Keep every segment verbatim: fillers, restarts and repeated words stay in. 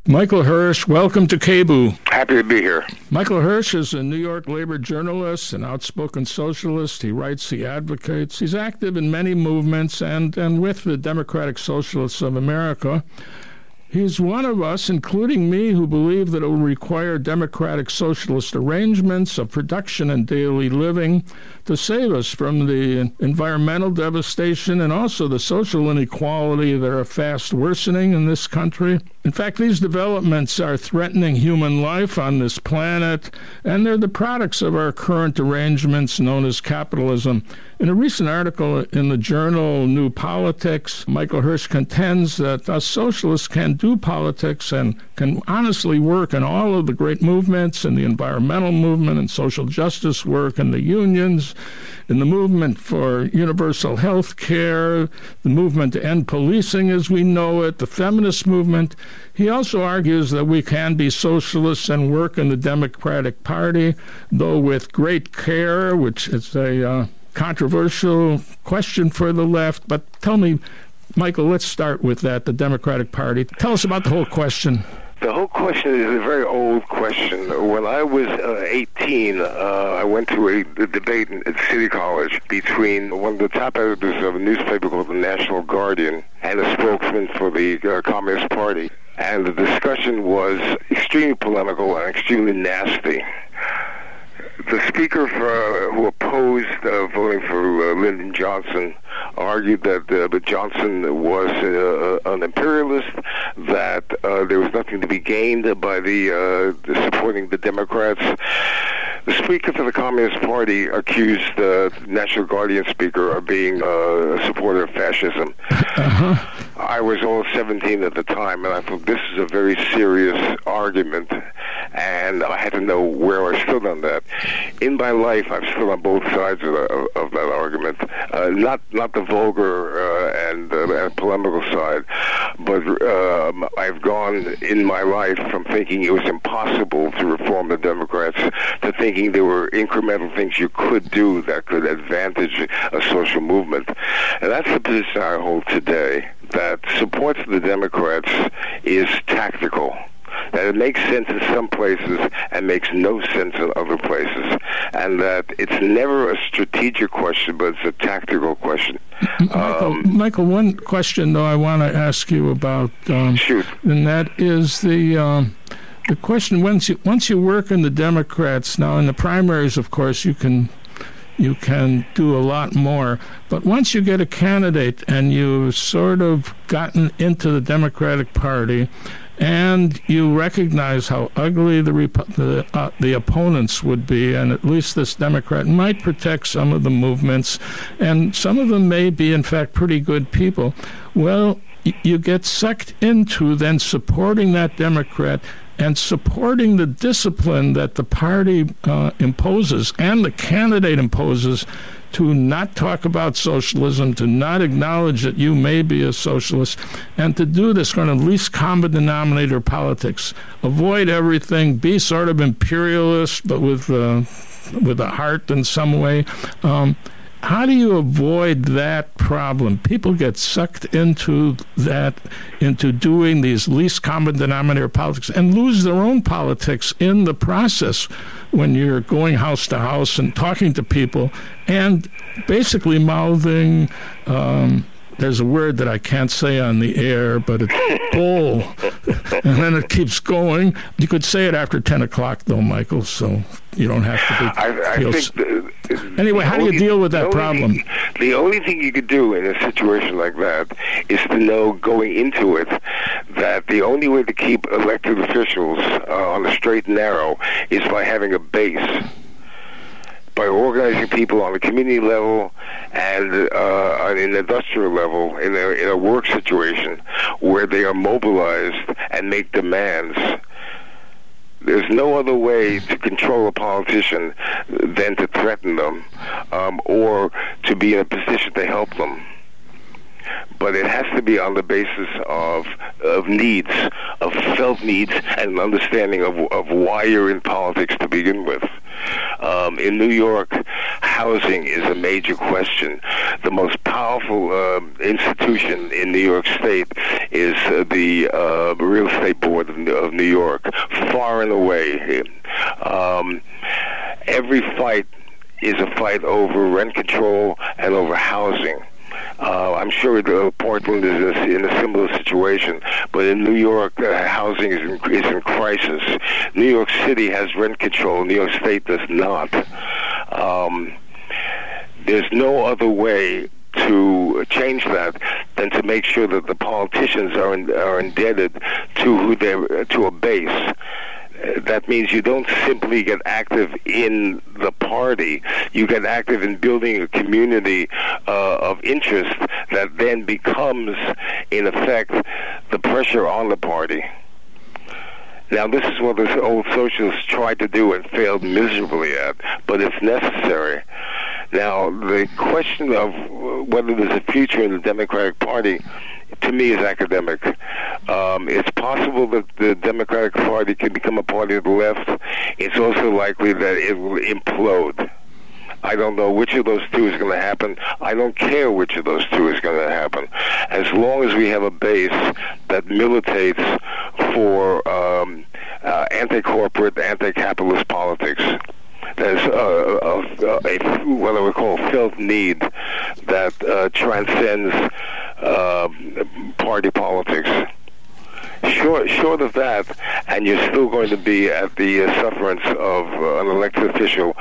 Michael Hirsch, welcome to K B U. Happy to be here. Michael Hirsch is a New York labor journalist, an outspoken socialist. He writes, he advocates. He's active in many movements and, and with the Democratic Socialists of America. He's one of us, including me, who believe that it will require democratic socialist arrangements of production and daily living to save us from the environmental devastation and also the social inequality that are fast worsening in this country. In fact, these developments are threatening human life on this planet, and they're the products of our current arrangements known as capitalism. In a recent article in the journal New Politics, Michael Hirsch contends that us socialists can do politics and can honestly work in all of the great movements, in the environmental movement and social justice work, and the unions, in the movement for universal health care, the movement to end policing as we know it, the feminist movement. He also argues that we can be socialists and work in the Democratic Party, though with great care, which is a uh, controversial question for the left. But tell me, Michael, let's start with that, the Democratic Party. Tell us about the whole question. The whole question is a very old question. When I was uh, eighteen, uh, I went to a, a debate in, at City College between one of the top editors of a newspaper called the National Guardian and a spokesman for the uh, Communist Party. And the discussion was extremely polemical and extremely nasty. The speaker for, who opposed uh, voting for uh, Lyndon Johnson argued that uh, Johnson was uh, an imperialist, that uh, there was nothing to be gained by the, uh, the supporting the Democrats. The speaker for the Communist Party accused the uh, National Guardian speaker of being uh, a supporter of fascism. Uh-huh. I was all seventeen at the time, and I thought this is a very serious argument, and I had to know where I stood on that. In my life, I've stood on both sides of, the, of that argument, uh, not not the vulgar uh, and, uh, and polemical side, but um, I've gone in my life from thinking it was impossible to reform the Democrats to thinking there were incremental things you could do that could advantage a social movement. And that's the position I hold today, that support for the Democrats is tactical. That it makes sense in some places and makes no sense in other places. And that it's never a strategic question, but it's a tactical question. Michael, um, Michael one question, though, I want to ask you about. Um, shoot. And that is the... Um, The question, once you once you work in the Democrats, now in the primaries, of course, you can you can do a lot more. But once you get a candidate and you've sort of gotten into the Democratic Party and you recognize how ugly the the, uh, the opponents would be, and at least this Democrat might protect some of the movements, and some of them may be, in fact, pretty good people, well, you get sucked into then supporting that Democrat and supporting the discipline that the party uh, imposes and the candidate imposes to not talk about socialism, to not acknowledge that you may be a socialist, and to do this kind of least common denominator politics. Avoid everything, be sort of imperialist, but with, uh, with a heart in some way. Um, How do you avoid that problem? People get sucked into that, into doing these least common denominator politics and lose their own politics in the process when you're going house to house and talking to people and basically mouthing, um, there's a word that I can't say on the air, but it's bull. And then it keeps going. You could say it after ten o'clock, though, Michael, so you don't have to be... I, I think... The, Anyway, how only, do you deal with that the problem? Thing, the only thing you could do in a situation like that is to know going into it that the only way to keep elected officials uh, on the straight and narrow is by having a base, by organizing people on the community level and uh, on an industrial level in a, in a work situation where they are mobilized and make demands. There's no other way to control a politician than to threaten them um, or to be in a position to help them. But it has to be on the basis of of needs, of felt needs, and an understanding of of why you're in politics to begin with. Um, in New York, housing is a major question. The most powerful uh, institution in New York State is uh, the uh, Real Estate Board of, of New York, far and away. Um, every fight is a fight over rent control and over housing. Uh, I'm sure uh, Portland is in a similar situation, but in New York, uh, housing is in, is in crisis. New York City has rent control. New York State does not. Um, there's no other way to change that than to make sure that the politicians are in, are indebted to who they to a base. That means you don't simply get active in the party. You get active in building a community uh, of interest that then becomes, in effect, the pressure on the party. Now, this is what the old socialists tried to do and failed miserably at, but it's necessary. Now, the question of whether there's a future in the Democratic Party, to me, is academic. Um, it's possible that the Democratic Party can become a party of the left. It's also likely that it will implode. I don't know which of those two is going to happen. I don't care which of those two is going to happen. As long as we have a base that militates for um, uh, anti-corporate, anti-capitalist politics, there's a, a, a, what I would call felt need that uh, transcends uh, party politics. Short, short of that, and you're still going to be at the uh, sufferance of uh, an elected official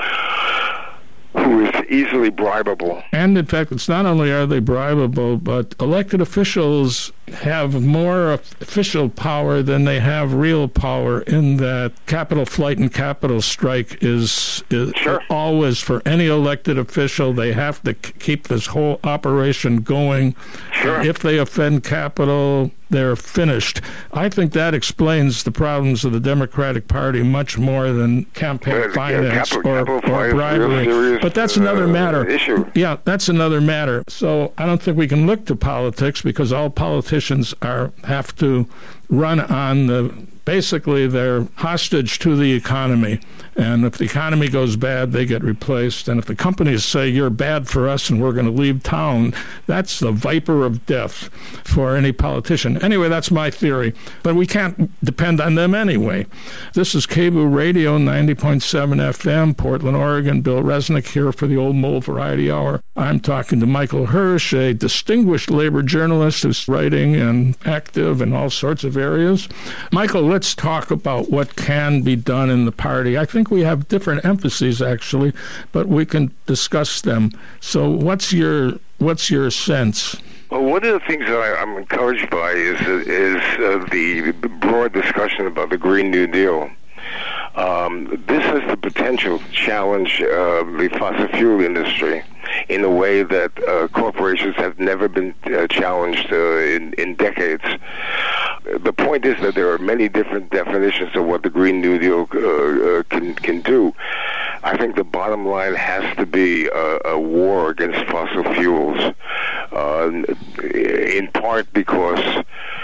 who is easily bribable. And in fact, it's not only are they bribable, but elected officials have more official power than they have real power, in that capital flight and capital strike is, is sure. always, for any elected official, they have to k- keep this whole operation going. Sure. If they offend capital, they're finished. I think that explains the problems of the Democratic Party much more than campaign uh, finance capital, or, capital or bribery. Serious, but that's another uh, matter. Issue. Yeah, that's another matter. So I don't think we can look to politics, because all politicians are have to run on the basically they're hostage to the economy. And if the economy goes bad, they get replaced. And if the companies say, you're bad for us and we're going to leave town, that's the viper of death for any politician. Anyway, that's my theory. But we can't depend on them anyway. This is K B O O Radio, ninety point seven F M, Portland, Oregon. Bill Resnick here for the Old Mole Variety Hour. I'm talking to Michael Hirsch, a distinguished labor journalist who's writing and active in all sorts of areas. Michael, let's talk about what can be done in the party. I think we have different emphases, actually, but we can discuss them. So what's your what's your sense? Well, one of the things that I, I'm encouraged by is, is uh, the broad discussion about the Green New Deal. Um, this has the potential to challenge uh, the fossil fuel industry in a way that uh, corporations have never been uh, challenged uh, in, in decades. The point is that there are many different definitions of what the Green New Deal uh, uh, can can do. I think the bottom line has to be a, a war against fossil fuels, uh, in part because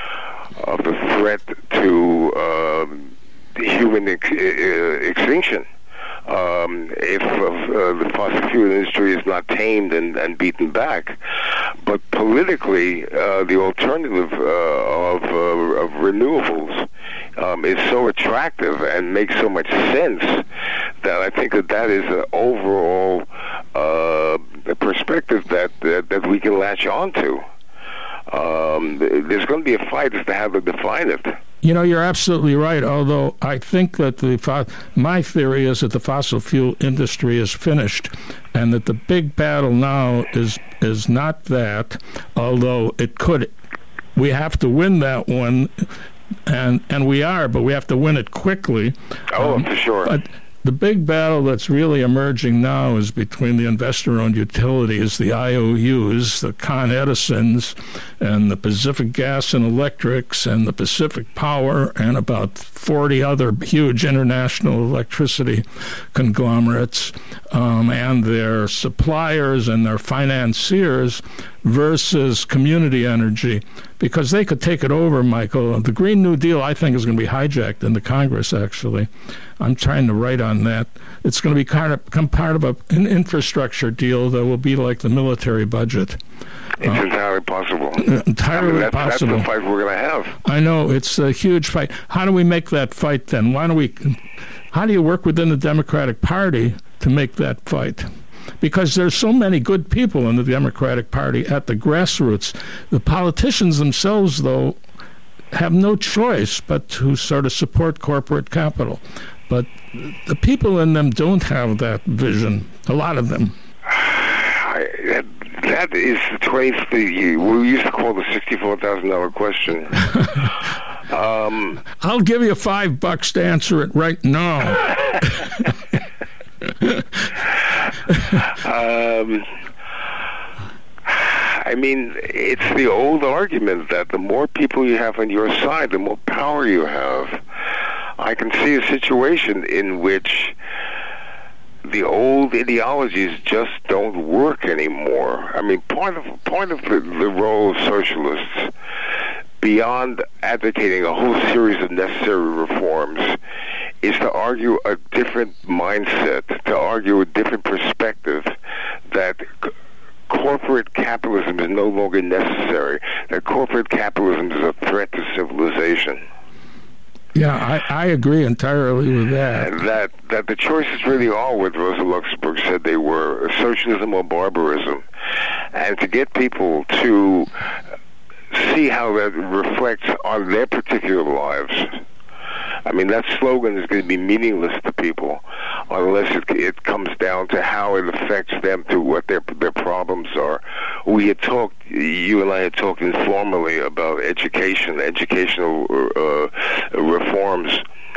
of the threat to um, human ex- extinction. Um, if uh, the fossil fuel industry is not tamed and, and beaten back. But politically, uh, the alternative uh, of, uh, of renewables um, is so attractive and makes so much sense that I think that that is an overall uh, perspective that, that, that we can latch onto. Um, there's going to be a fight as to how to define it. You know, you're absolutely right, although I think that the fo- my theory is that the fossil fuel industry is finished, and that the big battle now is is not that, although it could. We have to win that one, and and we are, but we have to win it quickly. Oh, um, for sure. But the big battle that's really emerging now is between the investor-owned utilities, the I O Us, the Con Edisons, and the Pacific Gas and Electrics and the Pacific Power and about forty other huge international electricity conglomerates um, and their suppliers and their financiers versus community energy, because they could take it over, Michael. The Green New Deal, I think, is going to be hijacked in the Congress, actually. I'm trying to write on that. It's going to be kind of, become part of a, an infrastructure deal that will be like the military budget. It's uh, entirely possible. Entirely I mean, that's, possible. That's the fight we're going to have. I know. It's a huge fight. How do we make that fight, then? Why do we... How do you work within the Democratic Party to make that fight? Because there's so many good people in the Democratic Party at the grassroots. The politicians themselves, though, have no choice but to sort of support corporate capital. But the people in them don't have that vision, a lot of them. I, that, that is the twentieth, the, we used to call the sixty-four thousand dollars question. um, I'll give you five bucks to answer it right now. um, I mean, it's the old argument that the more people you have on your side, the more power you have. I can see a situation in which the old ideologies just don't work anymore. I mean, part of part of the, the role of socialists, beyond advocating a whole series of necessary reforms, is to argue a different mindset, to argue a different perspective, that c- corporate capitalism is no longer necessary, that corporate capitalism is a threat to civilization. Yeah, I, I agree entirely with that. And that, that the choices really are what Rosa Luxemburg said they were, socialism or barbarism. And to get people to see how that reflects on their particular lives. I mean, that slogan is going to be meaningless to people unless it, it comes down to how it affects them, to what their their problems are. We had talked, you and I had talked informally about education, educational uh, reforms.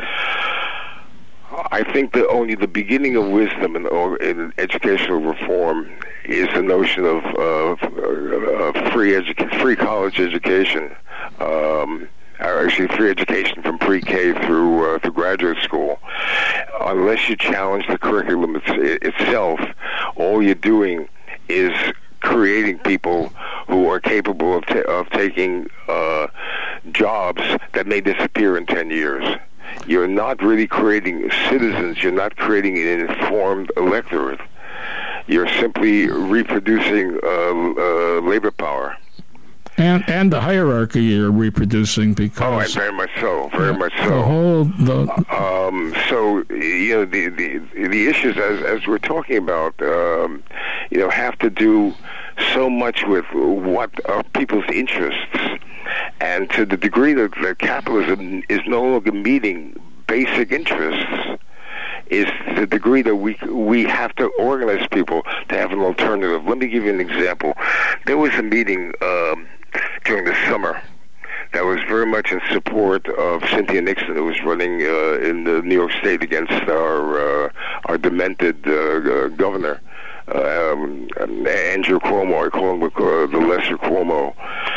I think that only the beginning of wisdom in, in educational reform is the notion of uh, uh, free edu- free college education. Um, or actually free education from pre-K through uh, through graduate school. Unless you challenge the curriculum it's, itself, all you're doing is creating people who are capable of, ta- of taking uh, jobs that may disappear in ten years. You're not really creating citizens. You're not creating an informed electorate. You're simply reproducing uh, uh, labor power. And and the hierarchy you're reproducing, because oh, very much so, very much so. The whole the um, so you know the the the issues as as we're talking about, um, you know, have to do so much with what are people's interests, and to the degree that, that capitalism is no longer meeting basic interests, is the degree that we we have to organize people to have an alternative. Let me give you an example. There was a meeting Um, during the summer that was very much in support of Cynthia Nixon, who was running uh, in the New York State against our uh, our demented uh, uh, governor, uh, um, Andrew Cuomo. I call him uh, the Lesser Cuomo.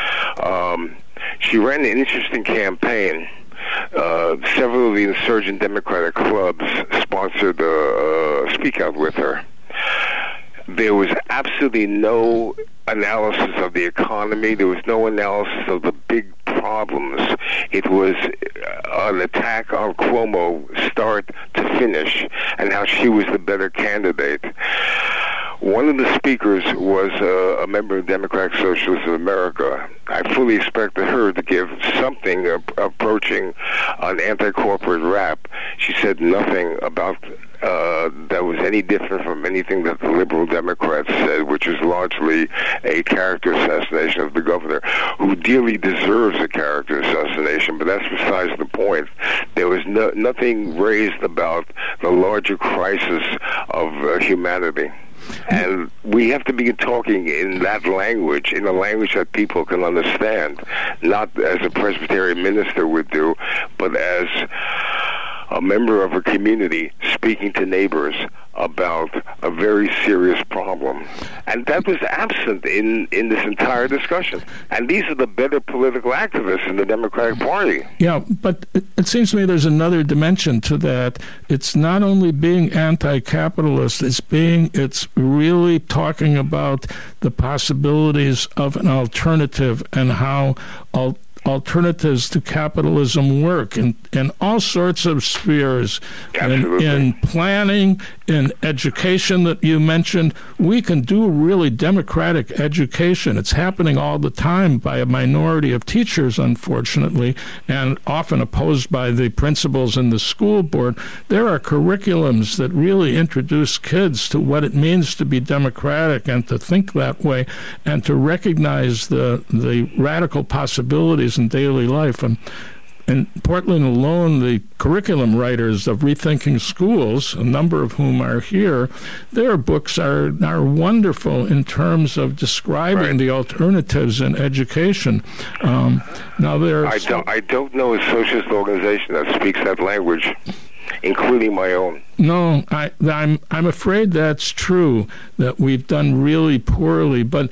Um, she ran an interesting campaign. Uh, several of the insurgent Democratic clubs sponsored a, a speak out with her. There was absolutely no analysis of the economy. There was no analysis of the big problems. It was an attack on Cuomo, start to finish, and how she was the better candidate. One of the speakers was uh, a member of Democratic Socialists of America. I fully expected her to give something uh, approaching an anti-corporate rap. She said nothing about uh, that was any different from anything that the liberal Democrats said, which is largely a character assassination of the governor, who dearly deserves a character assassination, but that's besides the point. There was no, nothing raised about the larger crisis of uh, humanity. And we have to begin talking in that language, in a language that people can understand, not as a Presbyterian minister would do, but as a member of a community speaking to neighbors about a very serious problem. And that was absent in, in this entire discussion. And these are the better political activists in the Democratic Party. Yeah, but it, it seems to me there's another dimension to that. It's not only being anti-capitalist, it's being, it's really talking about the possibilities of an alternative and how al- alternatives to capitalism work in, in all sorts of spheres. In, in planning, in education that you mentioned. We can do really democratic education. It's happening all the time by a minority of teachers, unfortunately, and often opposed by the principals and the school board. There are curriculums that really introduce kids to what it means to be democratic and to think that way and to recognize the the radical possibilities in daily life. And in Portland alone, the curriculum writers of Rethinking Schools, a number of whom are here, their books are, are wonderful in terms of describing right. the alternatives in education. Um, now, there I don't, I don't know a socialist organization that speaks that language, including my own. No, I, I'm I'm afraid that's true, that we've done really poorly. But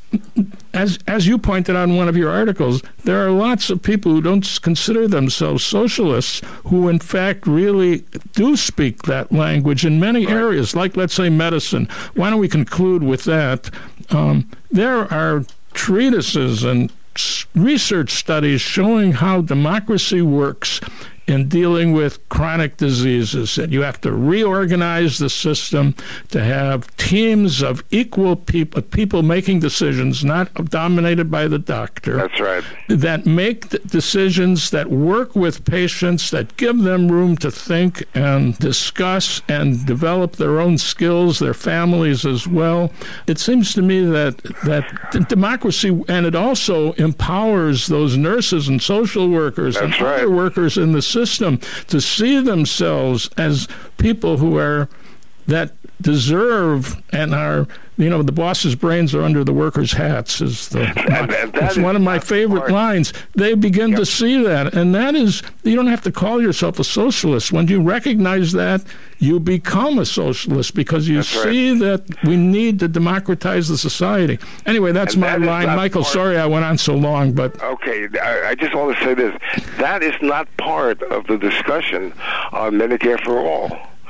as as you pointed out in one of your articles, there are lots of people who don't consider themselves socialists who, in fact, really do speak that language in many right. areas, like, let's say, medicine. Why don't we conclude with that? Um, there are treatises and research studies showing how democracy works in dealing with chronic diseases, and you have to reorganize the system to have teams of equal people, people making decisions, not dominated by the doctor. That's right. That make decisions that work with patients, that give them room to think and discuss and develop their own skills, their families as well. It seems to me that that democracy, and it also empowers those nurses and social workers That's and right. other workers in the system to see themselves as people who are that deserve and are, you know, the boss's brains are under the workers' hats is the and, and it's one of my favorite part. lines. They begin yep. to see that, and that is, you don't have to call yourself a socialist. When you recognize that, you become a socialist because you that's see right. that we need to democratize the society. Anyway, that's and my that line. Michael, part. sorry I went on so long, but okay, I, I just want to say this. That is not part of the discussion on Medicare for All.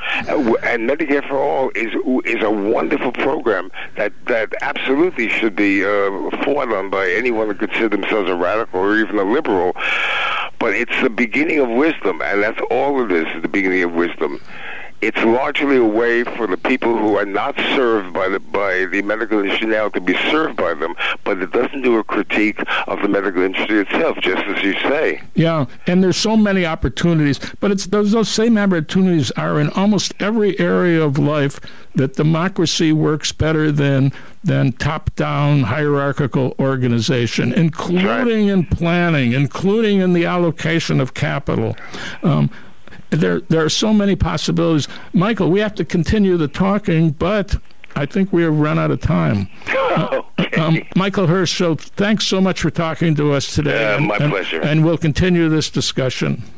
And Medicare for All is is a wonderful program that, that absolutely should be uh, fought on by anyone who considers themselves a radical or even a liberal. But it's the beginning of wisdom, and that's all it is, is the beginning of wisdom. It's largely a way for the people who are not served by the by the medical industry now to be served by them, but it doesn't do a critique of the medical industry itself, just as you say. Yeah, and there's so many opportunities, but it's those, those same opportunities are in almost every area of life that democracy works better than than top-down hierarchical organization, including right. in planning, including in the allocation of capital. Um, There, there are so many possibilities. Michael, we have to continue the talking, but I think we have run out of time. Okay. Uh, um, Michael Hirsch, so thanks so much for talking to us today. Uh, and, my and, pleasure. And we'll continue this discussion.